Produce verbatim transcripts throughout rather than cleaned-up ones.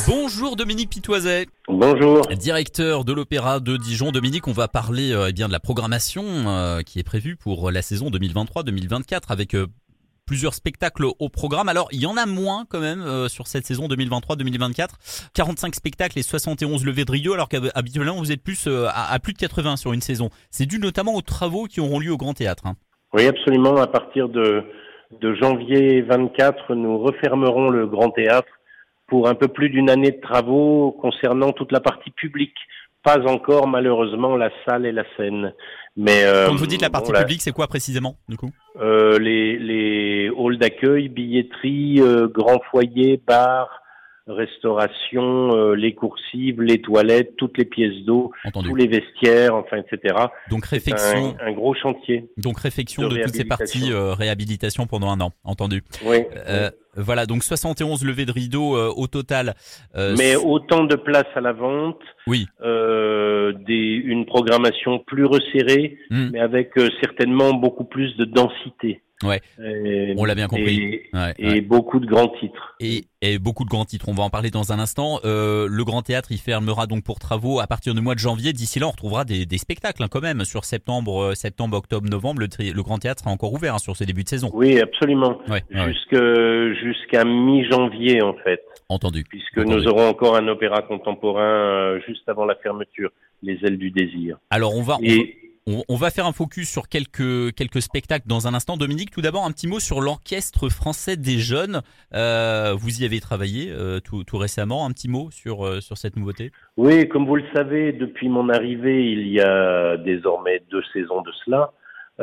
Bonjour Dominique Pitoiset. Bonjour. Directeur de l'Opéra de Dijon. Dominique, on va parler euh, eh bien de la programmation euh, qui est prévue pour la saison deux mille vingt-trois deux mille vingt-quatre avec euh, plusieurs spectacles au programme. Alors, il y en a moins quand même euh, sur cette saison deux mille vingt-trois deux mille vingt-quatre. quarante-cinq spectacles et soixante et onze levées de rideau, alors qu'habituellement vous êtes plus euh, à, à plus de quatre-vingts sur une saison. C'est dû notamment aux travaux qui auront lieu au Grand Théâtre. Hein. Oui, absolument. À partir de, de janvier vingt-quatre, nous refermerons le Grand Théâtre pour un peu plus d'une année de travaux concernant toute la partie publique. Pas encore, malheureusement, la salle et la scène. Mais euh, quand vous dites la partie bon, la, publique, c'est quoi précisément, du coup euh, les, les halls d'accueil, billetterie, euh, grands foyers, bars, restauration, euh, les coursives, les toilettes, toutes les pièces d'eau, Entendu. tous les vestiaires, enfin, et cetera. Donc réfection, un, un gros chantier. Donc réfection de, de toutes ces parties, euh, réhabilitation pendant un an, entendu. Oui. Euh, oui. Voilà, donc soixante et onze levées de rideau euh, au total. Euh, Mais autant de places à la vente. Oui. Euh, des, une programmation plus resserrée, mmh. mais avec euh, certainement beaucoup plus de densité. Ouais. Et, on l'a bien compris. Et, ouais, et ouais. beaucoup de grands titres. Et, et beaucoup de grands titres. On va en parler dans un instant. Euh, le Grand Théâtre, il fermera donc pour travaux à partir du mois de janvier. D'ici là, on retrouvera des, des spectacles hein, quand même sur septembre, septembre, octobre, novembre. Le, tri- le Grand Théâtre sera encore ouvert hein, sur ce début de saison. Oui, absolument. Ouais, Jusque, ouais. Jusqu'à mi-janvier en fait. Entendu. Puisque Entendu. nous aurons encore un opéra contemporain euh, juste avant la fermeture, Les Ailes du Désir. Alors on va. Et, On, on va faire un focus sur quelques quelques spectacles dans un instant. Dominique, tout d'abord un petit mot sur l'Orchestre français des jeunes. Euh, vous y avez travaillé euh, tout, tout récemment. Un petit mot sur euh, sur cette nouveauté. Oui, comme vous le savez, depuis mon arrivée, il y a désormais deux saisons de cela.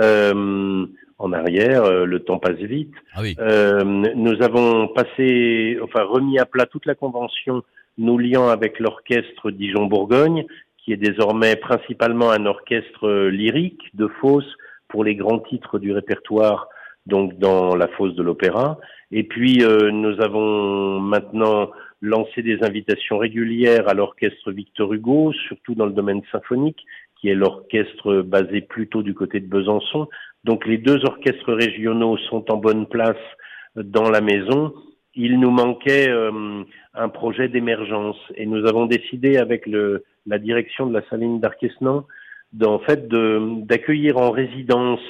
Euh, en arrière, euh, le temps passe vite. Ah oui. Euh, nous avons passé, enfin remis à plat toute la convention nous liant avec l'Orchestre Dijon-Bourgogne, qui est désormais principalement un orchestre lyrique de fosse pour les grands titres du répertoire, donc dans la fosse de l'opéra. Et puis, euh, nous avons maintenant lancé des invitations régulières à l'orchestre Victor Hugo, surtout dans le domaine symphonique, qui est l'orchestre basé plutôt du côté de Besançon. Donc, les deux orchestres régionaux sont en bonne place dans la maison. Il nous manquait euh, un projet d'émergence et nous avons décidé avec le la direction de la Saline d'Arquesnan, d'en fait de, d'accueillir en résidence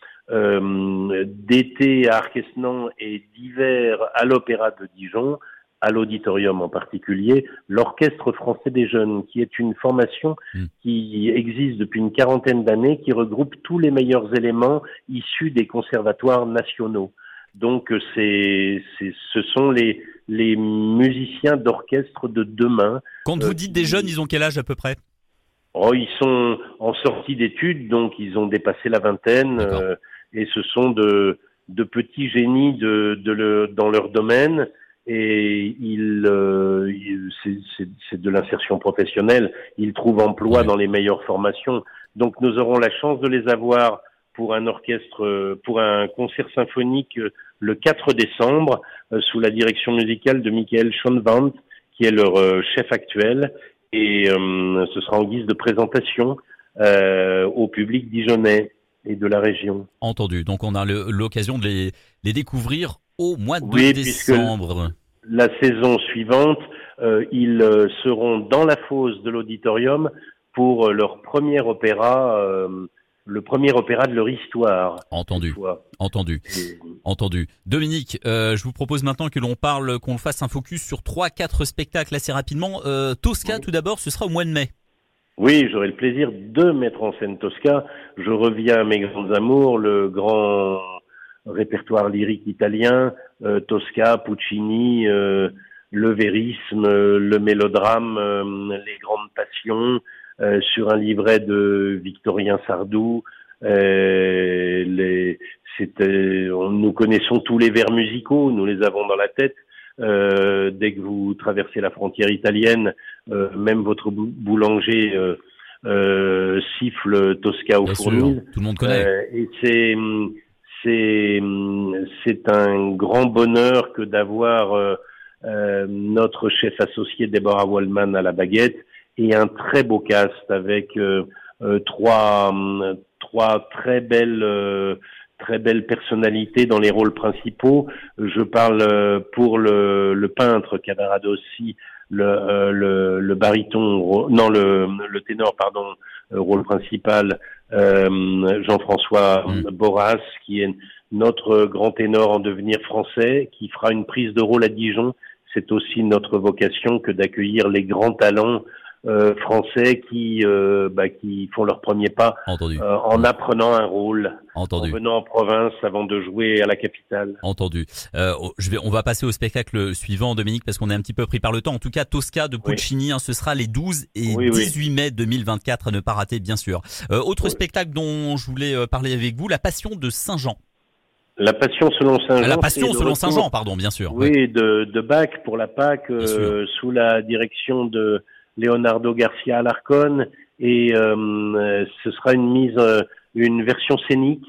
euh, d'été à Arquesnan et d'hiver à l'Opéra de Dijon, à l'auditorium en particulier, l'Orchestre français des jeunes, qui est une formation mmh. qui existe depuis une quarantaine d'années, qui regroupe tous les meilleurs éléments issus des conservatoires nationaux. Donc c'est, c'est ce sont les les musiciens d'orchestre de demain. Quand vous dites des jeunes, ils ont quel âge à peu près ? Oh, ils sont en sortie d'études, donc ils ont dépassé la vingtaine, euh, et ce sont de de petits génies de de le dans leur domaine, et ils, euh, ils c'est, c'est c'est de l'insertion professionnelle. Ils trouvent emploi oui. dans les meilleures formations. Donc nous aurons la chance de les avoir pour un orchestre, pour un concert symphonique le quatre décembre, sous la direction musicale de Michael Schoenwandt, qui est leur chef actuel, et euh, ce sera en guise de présentation euh, au public dijonnais et de la région. Entendu, donc on a le, l'occasion de les, les découvrir au mois de oui, décembre. La saison suivante, euh, ils seront dans la fosse de l'auditorium pour leur premier opéra, euh, le premier opéra de leur histoire. Entendu, entendu, Et... entendu. Dominique, euh, je vous propose maintenant que l'on parle, qu'on fasse un focus sur trois, quatre spectacles assez rapidement. Euh, Tosca, oui. tout d'abord, ce sera au mois de mai. Oui, j'aurai le plaisir de mettre en scène Tosca. Je reviens à mes grands amours, le grand répertoire lyrique italien, euh, Tosca, Puccini, euh, le vérisme, euh, le mélodrame, euh, les grandes passions, Euh, sur un livret de Victorien Sardou. Euh, les, c'était, on, nous connaissons tous les vers musicaux, nous les avons dans la tête. Euh, dès que vous traversez la frontière italienne, euh, même votre bou- boulanger euh, euh, siffle Tosca aux fourmis. Tout le monde connaît. Euh, et c'est, c'est, c'est un grand bonheur que d'avoir euh, euh, notre chef associé Deborah Waldman à la baguette, et un très beau cast avec euh, euh, trois euh, trois très belles euh, très belles personnalités dans les rôles principaux. Je parle euh, pour le, le peintre Cavaradossi le, euh, le, le baryton, non le, le ténor, pardon, rôle principal, euh, Jean-François mmh. Borras, qui est notre grand ténor en devenir français, qui fera une prise de rôle à Dijon. C'est aussi notre vocation que d'accueillir les grands talents euh, français qui euh, bah, qui font leur premier pas euh, en apprenant un rôle, Entendu. en venant en province avant de jouer à la capitale. Entendu. Euh, je vais, on va passer au spectacle suivant, Dominique, parce qu'on est un petit peu pris par le temps. En tout cas, Tosca de Puccini, oui. hein, ce sera les douze et oui, dix-huit oui. mai deux mille vingt-quatre, à ne pas rater, bien sûr. Euh, autre oui. spectacle dont je voulais parler avec vous, La Passion de Saint-Jean. La Passion selon Saint-Jean. La Passion selon Saint-Jean, pardon, bien sûr. Oui, oui. De, de Bach pour la Pâque, euh, sous la direction de Leonardo Garcia Alarcón, et euh, ce sera une mise, une version scénique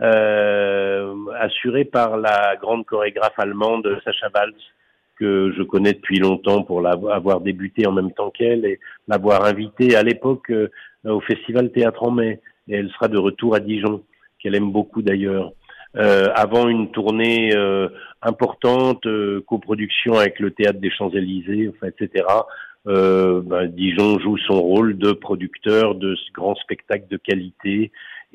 euh, assurée par la grande chorégraphe allemande Sacha Waltz, que je connais depuis longtemps pour l'avoir débuté en même temps qu'elle et l'avoir invitée à l'époque euh, au Festival Théâtre en Mai. Et elle sera de retour à Dijon, qu'elle aime beaucoup d'ailleurs. Euh, avant une tournée euh, importante, euh, coproduction avec le Théâtre des Champs-Élysées, enfin, et cetera. Euh, ben, Dijon joue son rôle de producteur de ce grand spectacle de qualité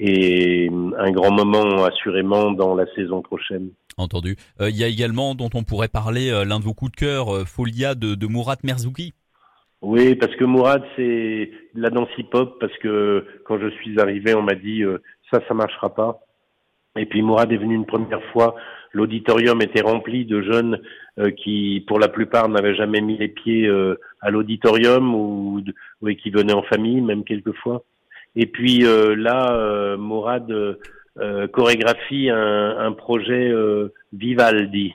et un grand moment assurément dans la saison prochaine. Entendu. Il euh, y a également, dont on pourrait parler, euh, l'un de vos coups de cœur, euh, Folia de, de Mourad Merzouki. Oui, parce que Mourad, c'est de la danse hip-hop, parce que quand je suis arrivé, on m'a dit euh, ça, ça marchera pas. Et puis Mourad est venu une première fois, l'auditorium était rempli de jeunes euh, qui, pour la plupart, n'avaient jamais mis les pieds euh, à l'auditorium ou, ou qui venaient en famille, même quelquefois. Et puis euh, là, euh, Mourad euh, chorégraphie un, un projet euh, Vivaldi.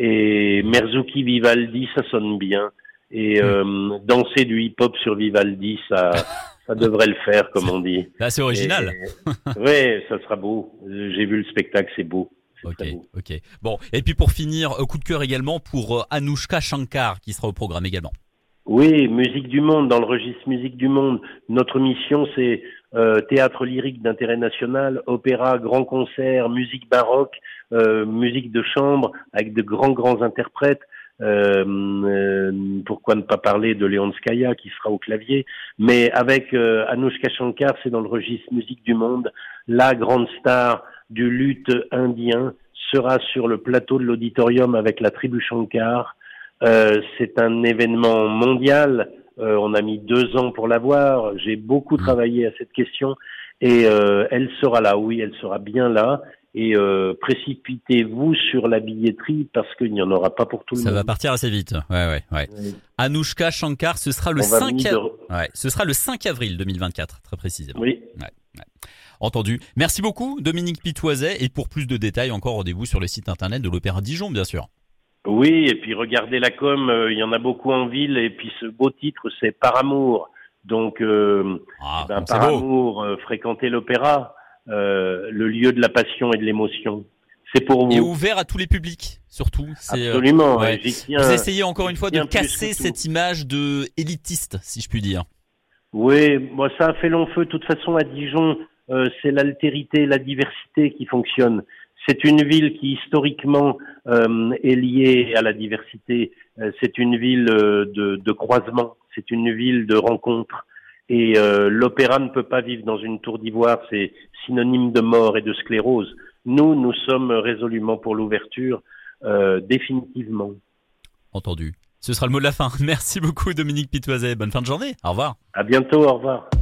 Et Merzouki Vivaldi, ça sonne bien. Et euh, danser du hip-hop sur Vivaldi, ça... Ça devrait le faire, comme on dit. Là, c'est original. Oui, ça sera beau. J'ai vu le spectacle, c'est beau. Ok, ok. Bon, et puis pour finir, coup de cœur également pour Anouchka Shankar, qui sera au programme également. Oui, musique du monde, dans le registre musique du monde. Notre mission, c'est euh, théâtre lyrique d'intérêt national, opéra, grand concert, musique baroque, euh, musique de chambre, avec de grands, grands interprètes. Euh, euh, pourquoi ne pas parler de Leonskaya qui sera au clavier, mais avec euh, Anouchka Shankar, c'est dans le registre musique du monde. La grande star du luth indien sera sur le plateau de l'auditorium avec la tribu Shankar. Euh, c'est un événement mondial. Euh, on a mis deux ans pour l'avoir. J'ai beaucoup travaillé à cette question et euh, elle sera là. Oui, elle sera bien là. Et euh, précipitez-vous sur la billetterie parce qu'il n'y en aura pas pour tout le Ça monde. Ça va partir assez vite. Ouais, ouais, ouais. Oui. Anouchka Shankar, ce sera le cinq. De... Ouais, ce sera le cinq avril deux mille vingt-quatre, très précisément. Oui. Ouais, ouais. Entendu. Merci beaucoup, Dominique Pitoiset. Et pour plus de détails, encore rendez-vous sur le site internet de l'Opéra Dijon, bien sûr. Oui, et puis regardez la com. Il euh, y en a beaucoup en ville. Et puis ce beau titre, c'est Par amour. Donc, euh, ah, ben, bon, par amour, euh, fréquentez l'opéra. Euh, le lieu de la passion et de l'émotion. C'est pour vous. Et ouvert à tous les publics, surtout. C'est, Absolument. Euh, ouais. J'y tiens, vous essayez encore une fois de casser que cette image de élitiste, si je puis dire. Oui, moi ça a fait long feu. De toute façon, à Dijon, euh, c'est l'altérité, la diversité qui fonctionne. C'est une ville qui historiquement euh, est liée à la diversité. Euh, c'est une ville euh, de, de croisement. C'est une ville de rencontres. Et euh, l'opéra ne peut pas vivre dans une tour d'ivoire, c'est synonyme de mort et de sclérose. Nous, nous sommes résolument pour l'ouverture, euh, définitivement. Entendu. Ce sera le mot de la fin. Merci beaucoup, Dominique Pitoiset. Bonne fin de journée. Au revoir. À bientôt, au revoir.